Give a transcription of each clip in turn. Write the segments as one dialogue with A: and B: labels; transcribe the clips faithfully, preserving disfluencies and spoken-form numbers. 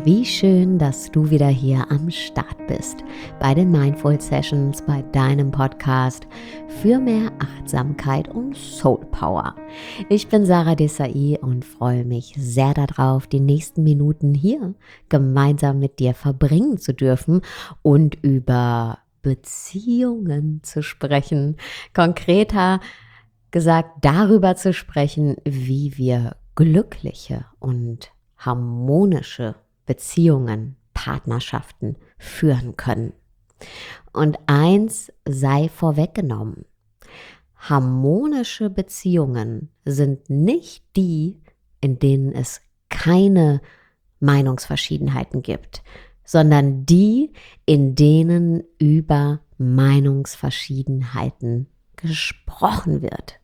A: Wie schön, dass du wieder hier am Start bist bei den Mindful Sessions, bei deinem Podcast für mehr Achtsamkeit und Soul Power. Ich bin Sarah Desai und freue mich sehr darauf, die nächsten Minuten hier gemeinsam mit dir verbringen zu dürfen und über Beziehungen zu sprechen. Konkreter gesagt, darüber zu sprechen, wie wir glückliche und harmonische Beziehungen, Partnerschaften führen können. Und eins sei vorweggenommen: Harmonische Beziehungen sind nicht die, in denen es keine Meinungsverschiedenheiten gibt, sondern die, in denen über Meinungsverschiedenheiten gesprochen wird.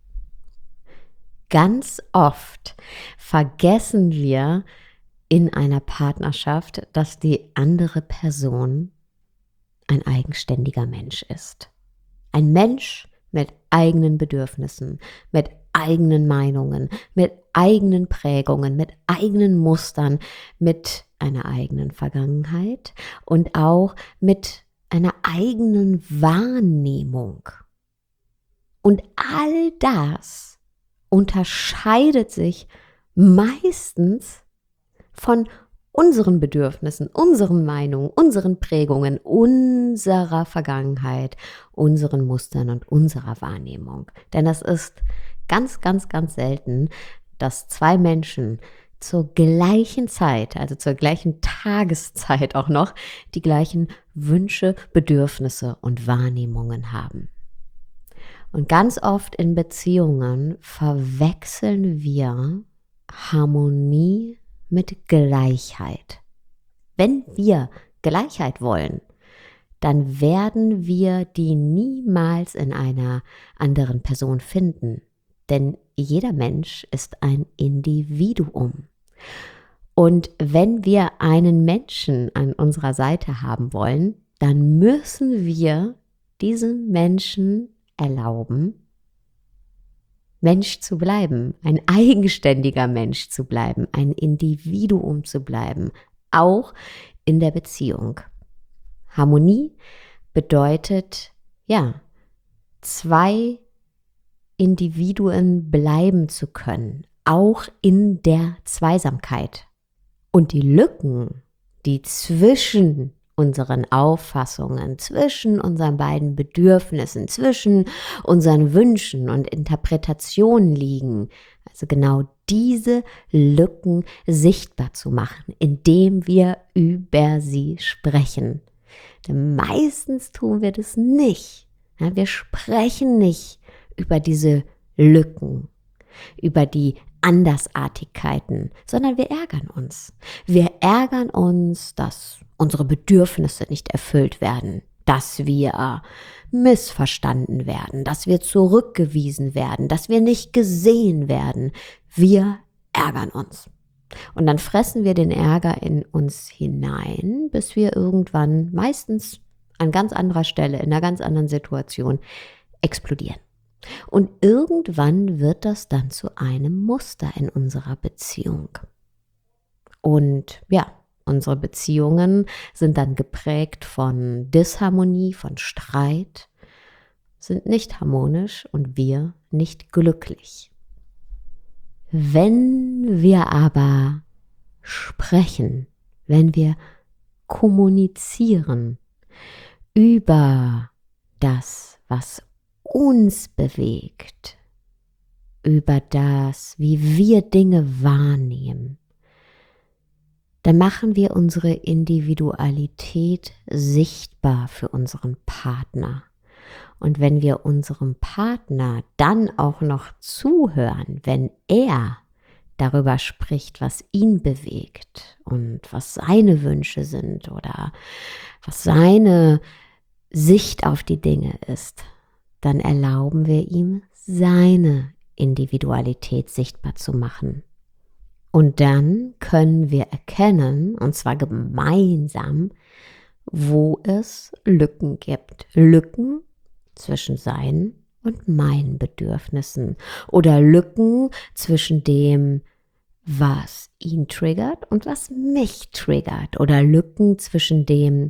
A: Ganz oft vergessen wir in einer Partnerschaft, dass die andere Person ein eigenständiger Mensch ist. Ein Mensch mit eigenen Bedürfnissen, mit eigenen Meinungen, mit eigenen Prägungen, mit eigenen Mustern, mit einer eigenen Vergangenheit und auch mit einer eigenen Wahrnehmung. Und all das unterscheidet sich meistens von unseren Bedürfnissen, unseren Meinungen, unseren Prägungen, unserer Vergangenheit, unseren Mustern und unserer Wahrnehmung. Denn es ist ganz, ganz, ganz selten, dass zwei Menschen zur gleichen Zeit, also zur gleichen Tageszeit auch noch, die gleichen Wünsche, Bedürfnisse und Wahrnehmungen haben. Und ganz oft in Beziehungen verwechseln wir Harmonie mit Gleichheit. Wenn wir Gleichheit wollen, dann werden wir die niemals in einer anderen Person finden. Denn jeder Mensch ist ein Individuum. Und wenn wir einen Menschen an unserer Seite haben wollen, dann müssen wir diesem Menschen erlauben, Mensch zu bleiben, ein eigenständiger Mensch zu bleiben, ein Individuum zu bleiben, auch in der Beziehung. Harmonie bedeutet, ja, zwei Individuen bleiben zu können, auch in der Zweisamkeit. Und die Lücken, die zwischen unseren Auffassungen, zwischen unseren beiden Bedürfnissen, zwischen unseren Wünschen und Interpretationen liegen. Also genau diese Lücken sichtbar zu machen, indem wir über sie sprechen. Denn meistens tun wir das nicht. Ja, wir sprechen nicht über diese Lücken, über die Andersartigkeiten, sondern wir ärgern uns. Wir ärgern uns, dass unsere Bedürfnisse nicht erfüllt werden, dass wir missverstanden werden, dass wir zurückgewiesen werden, dass wir nicht gesehen werden. Wir ärgern uns. Und dann fressen wir den Ärger in uns hinein, bis wir irgendwann, meistens an ganz anderer Stelle, in einer ganz anderen Situation, explodieren. Und irgendwann wird das dann zu einem Muster in unserer Beziehung. Und ja, unsere Beziehungen sind dann geprägt von Disharmonie, von Streit, sind nicht harmonisch und wir nicht glücklich. Wenn wir aber sprechen, wenn wir kommunizieren über das, was uns bewegt, über das, wie wir Dinge wahrnehmen, dann machen wir unsere Individualität sichtbar für unseren Partner. Und wenn wir unserem Partner dann auch noch zuhören, wenn er darüber spricht, was ihn bewegt und was seine Wünsche sind oder was seine Sicht auf die Dinge ist, dann erlauben wir ihm, seine Individualität sichtbar zu machen. Und dann können wir erkennen, und zwar gemeinsam, wo es Lücken gibt. Lücken zwischen seinen und meinen Bedürfnissen oder Lücken zwischen dem, was ihn triggert und was mich triggert. Oder Lücken zwischen dem,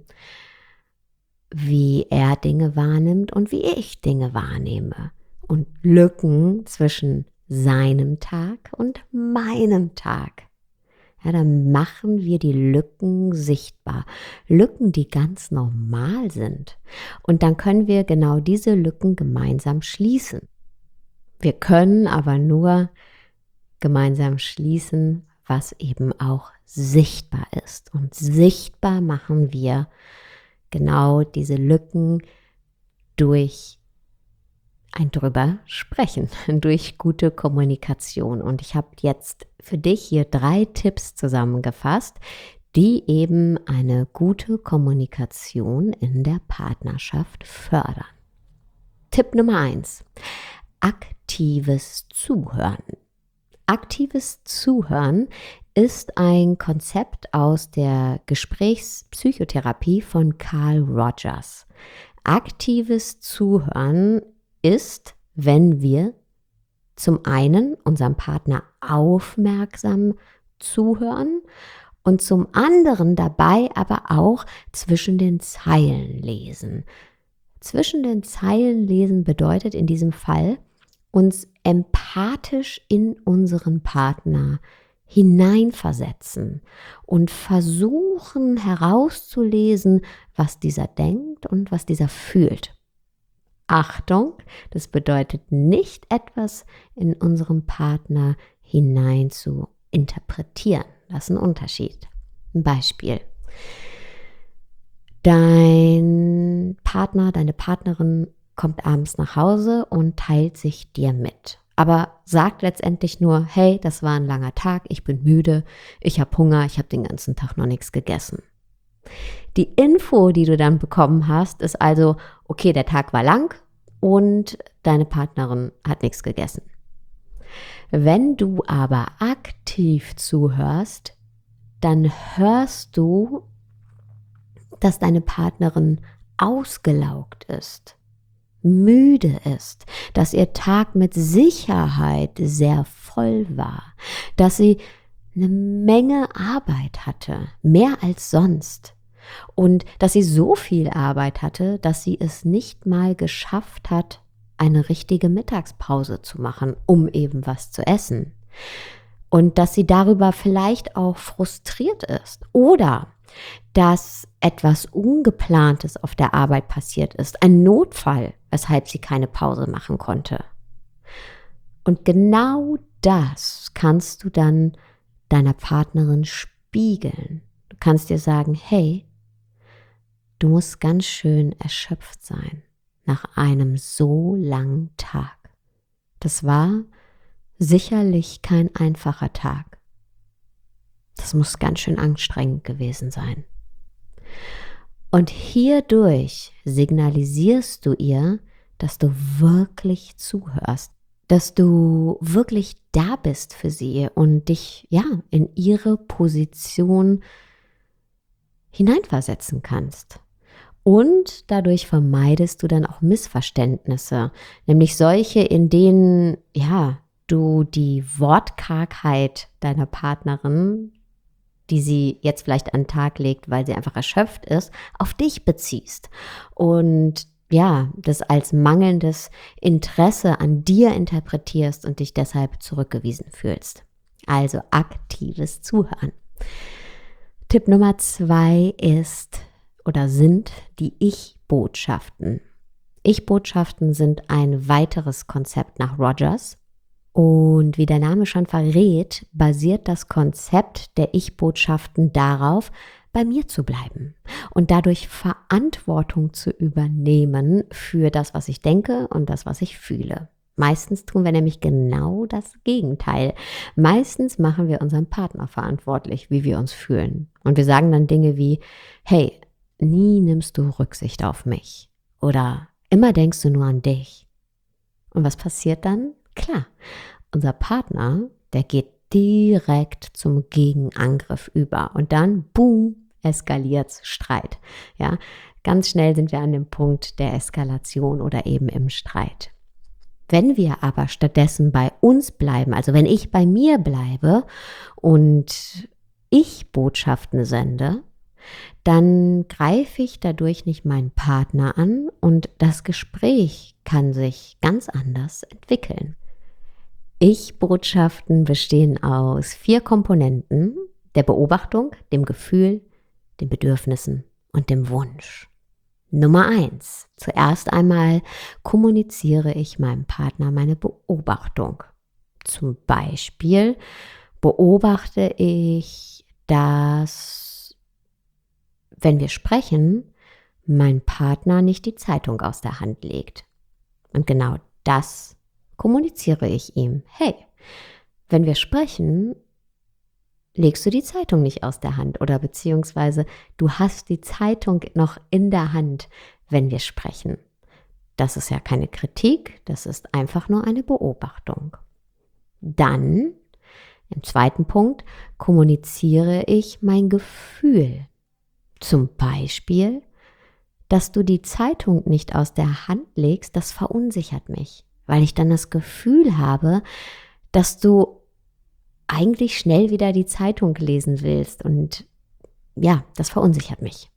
A: wie er Dinge wahrnimmt und wie ich Dinge wahrnehme. Und Lücken zwischen seinem Tag und meinem Tag. Ja, dann machen wir die Lücken sichtbar. Lücken, die ganz normal sind. Und dann können wir genau diese Lücken gemeinsam schließen. Wir können aber nur gemeinsam schließen, was eben auch sichtbar ist. Und sichtbar machen wir genau diese Lücken durch ein drüber sprechen, durch gute Kommunikation. Und ich habe jetzt für dich hier drei Tipps zusammengefasst, die eben eine gute Kommunikation in der Partnerschaft fördern. Tipp Nummer eins: aktives Zuhören. Aktives Zuhören ist ein Konzept aus der Gesprächspsychotherapie von Carl Rogers. Aktives Zuhören ist, wenn wir zum einen unserem Partner aufmerksam zuhören und zum anderen dabei aber auch zwischen den Zeilen lesen. Zwischen den Zeilen lesen bedeutet in diesem Fall, uns empathisch in unseren Partner hineinversetzen und versuchen herauszulesen, was dieser denkt und was dieser fühlt. Achtung, das bedeutet nicht etwas in unserem Partner hinein zu interpretieren. Das ist ein Unterschied. Ein Beispiel. Dein Partner, deine Partnerin kommt abends nach Hause und teilt sich dir mit. Aber sagt letztendlich nur, hey, das war ein langer Tag, ich bin müde, ich habe Hunger, ich habe den ganzen Tag noch nichts gegessen. Die Info, die du dann bekommen hast, ist also, okay, der Tag war lang und deine Partnerin hat nichts gegessen. Wenn du aber aktiv zuhörst, dann hörst du, dass deine Partnerin ausgelaugt ist, müde ist, dass ihr Tag mit Sicherheit sehr voll war, dass sie eine Menge Arbeit hatte, mehr als sonst. Und dass sie so viel Arbeit hatte, dass sie es nicht mal geschafft hat, eine richtige Mittagspause zu machen, um eben was zu essen. Und dass sie darüber vielleicht auch frustriert ist oder dass etwas Ungeplantes auf der Arbeit passiert ist, ein Notfall, weshalb sie keine Pause machen konnte. Und genau das kannst du dann deiner Partnerin spiegeln. Du kannst dir sagen, hey, du musst ganz schön erschöpft sein nach einem so langen Tag. Das war sicherlich kein einfacher Tag. Das muss ganz schön anstrengend gewesen sein. Und hierdurch signalisierst du ihr, dass du wirklich zuhörst, dass du wirklich da bist für sie und dich ja in ihre Position hineinversetzen kannst. Und dadurch vermeidest du dann auch Missverständnisse, nämlich solche, in denen ja du die Wortkargheit deiner Partnerin, die sie jetzt vielleicht an den Tag legt, weil sie einfach erschöpft ist, auf dich beziehst und ja, das als mangelndes Interesse an dir interpretierst und dich deshalb zurückgewiesen fühlst. Also aktives Zuhören. Tipp Nummer zwei ist oder sind die Ich-Botschaften. Ich-Botschaften sind ein weiteres Konzept nach Rogers. Und wie der Name schon verrät, basiert das Konzept der Ich-Botschaften darauf, bei mir zu bleiben und dadurch Verantwortung zu übernehmen für das, was ich denke und das, was ich fühle. Meistens tun wir nämlich genau das Gegenteil. Meistens machen wir unseren Partner verantwortlich, wie wir uns fühlen. Und wir sagen dann Dinge wie, hey, nie nimmst du Rücksicht auf mich oder immer denkst du nur an dich. Und was passiert dann? Klar, unser Partner, der geht direkt zum Gegenangriff über und dann, boom, eskaliert's Streit. Ja, ganz schnell sind wir an dem Punkt der Eskalation oder eben im Streit. Wenn wir aber stattdessen bei uns bleiben, also wenn ich bei mir bleibe und ich Botschaften sende, dann greife ich dadurch nicht meinen Partner an und das Gespräch kann sich ganz anders entwickeln. Ich-Botschaften bestehen aus vier Komponenten: der Beobachtung, dem Gefühl, den Bedürfnissen und dem Wunsch. Nummer eins. Zuerst einmal kommuniziere ich meinem Partner meine Beobachtung. Zum Beispiel beobachte ich, dass, wenn wir sprechen, mein Partner nicht die Zeitung aus der Hand legt. Und genau das kommuniziere ich ihm. Hey, wenn wir sprechen, legst du die Zeitung nicht aus der Hand oder beziehungsweise du hast die Zeitung noch in der Hand, wenn wir sprechen. Das ist ja keine Kritik, das ist einfach nur eine Beobachtung. Dann, im zweiten Punkt, kommuniziere ich mein Gefühl. Zum Beispiel, dass du die Zeitung nicht aus der Hand legst, das verunsichert mich, weil ich dann das Gefühl habe, dass du eigentlich schnell wieder die Zeitung lesen willst und ja, das verunsichert mich.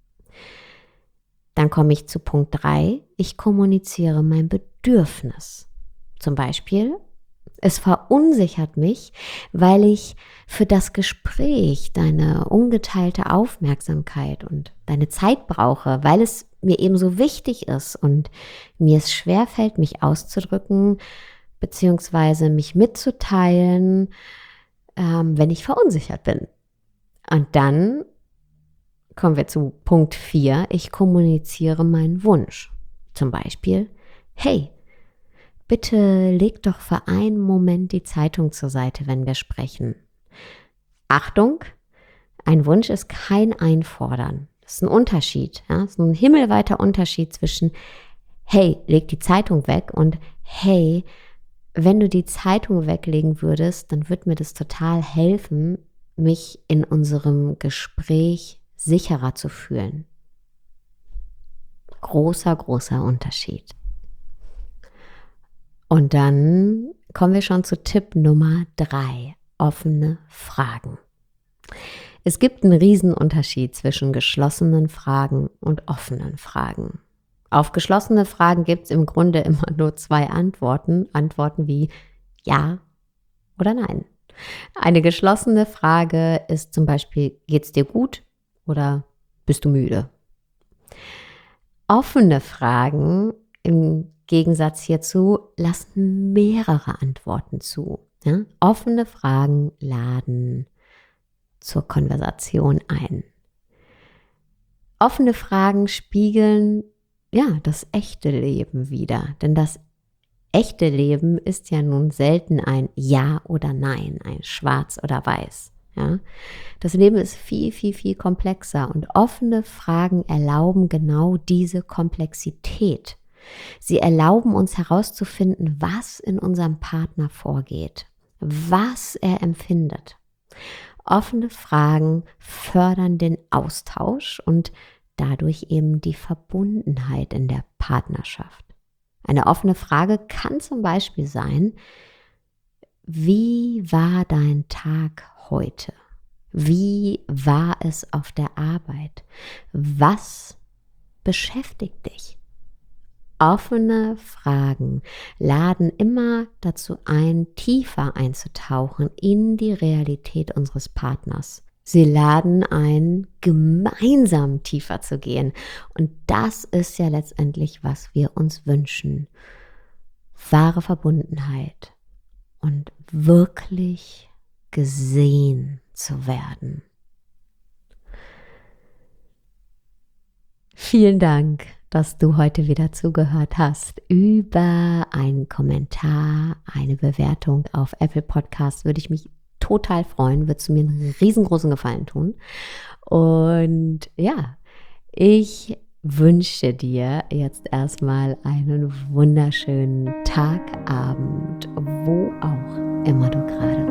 A: Dann komme ich zu Punkt drei. Ich kommuniziere mein Bedürfnis. Zum Beispiel, es verunsichert mich, weil ich für das Gespräch deine ungeteilte Aufmerksamkeit und deine Zeit brauche, weil es mir eben so wichtig ist und mir es schwerfällt, mich auszudrücken, beziehungsweise mich mitzuteilen, ähm, wenn ich verunsichert bin. Und dann kommen wir zu Punkt vier. Ich kommuniziere meinen Wunsch. Zum Beispiel, hey, bitte leg doch für einen Moment die Zeitung zur Seite, wenn wir sprechen. Achtung, ein Wunsch ist kein Einfordern. Das ist ein Unterschied. Ja? Das ist ein himmelweiter Unterschied zwischen, hey, leg die Zeitung weg und hey, wenn du die Zeitung weglegen würdest, dann würde mir das total helfen, mich in unserem Gespräch sicherer zu fühlen. Großer, großer Unterschied. Und dann kommen wir schon zu Tipp Nummer drei, offene Fragen. Es gibt einen Riesenunterschied zwischen geschlossenen Fragen und offenen Fragen. Auf geschlossene Fragen gibt es im Grunde immer nur zwei Antworten. Antworten wie ja oder nein. Eine geschlossene Frage ist zum Beispiel, geht's dir gut oder bist du müde? Offene Fragen im Gegensatz hierzu lassen mehrere Antworten zu. Ja? Offene Fragen laden zur Konversation ein. Offene Fragen spiegeln ja, das echte Leben wieder. Denn das echte Leben ist ja nun selten ein Ja oder Nein, ein Schwarz oder Weiß. Ja? Das Leben ist viel, viel, viel komplexer und offene Fragen erlauben genau diese Komplexität. Sie erlauben uns herauszufinden, was in unserem Partner vorgeht, was er empfindet. Offene Fragen fördern den Austausch und dadurch eben die Verbundenheit in der Partnerschaft. Eine offene Frage kann zum Beispiel sein, wie war dein Tag heute? Wie war es auf der Arbeit? Was beschäftigt dich? Offene Fragen laden immer dazu ein, tiefer einzutauchen in die Realität unseres Partners. Sie laden ein, gemeinsam tiefer zu gehen. Und das ist ja letztendlich, was wir uns wünschen. Wahre Verbundenheit und wirklich gesehen zu werden. Vielen Dank, dass du heute wieder zugehört hast. Über einen Kommentar, eine Bewertung auf Apple Podcasts würde ich mich total freuen, würdest du mir einen riesengroßen Gefallen tun. Und ja, ich wünsche dir jetzt erstmal einen wunderschönen Tag, Abend, wo auch immer du gerade